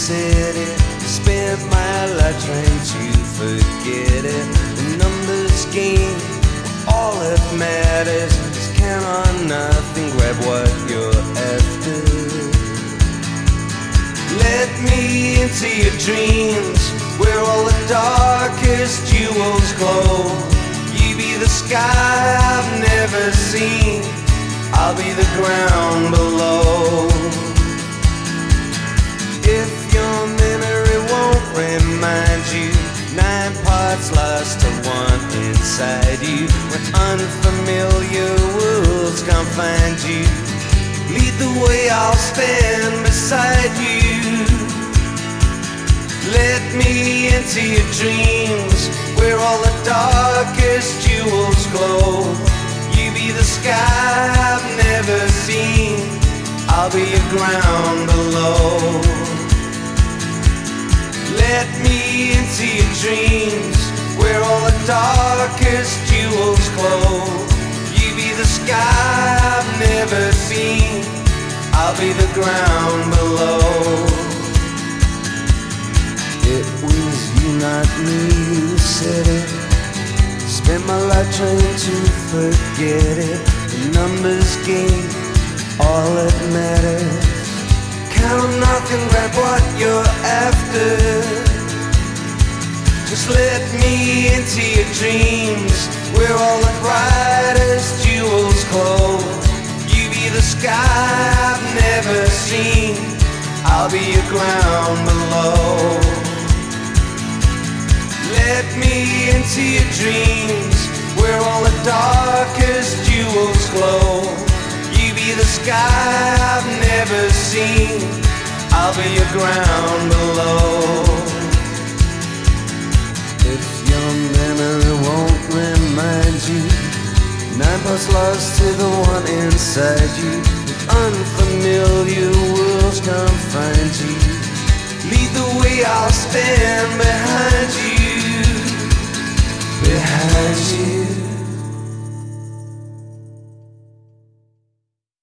said it. Spent my life trying to forget it. The numbers game, all that matters. Just count on nothing, grab what you're after. Let me into your dreams, where all the darkest jewels glow. You be the sky I've never seen, I'll be the ground below. If your memory won't remind you, 9 parts lost to 1 inside you. When unfamiliar worlds can't find you, lead the way, I'll stand beside you. Let me into your dreams, where all the darkest jewels glow. You be the sky I've never seen, I'll be your ground below. Let me into your dreams, where all the darkest jewels glow. You be the sky I've never seen, I'll be the ground below. It was you, not me, who said it. Spent my life trying to forget it. The numbers game, all that matters. Count on nothing, grab what you're after. Just let me into your dreams, where all the brightest jewels glow. You be the sky I've never seen, I'll be your ground below. Let me into your dreams, where all the darkest jewels glow. You be the sky I've never seen, I'll be your ground below. If your memory won't remind you, 9 parts lost to the 1 inside you. If unfamiliar worlds can't find you, lead the way, I'll stand behind you. Behind you.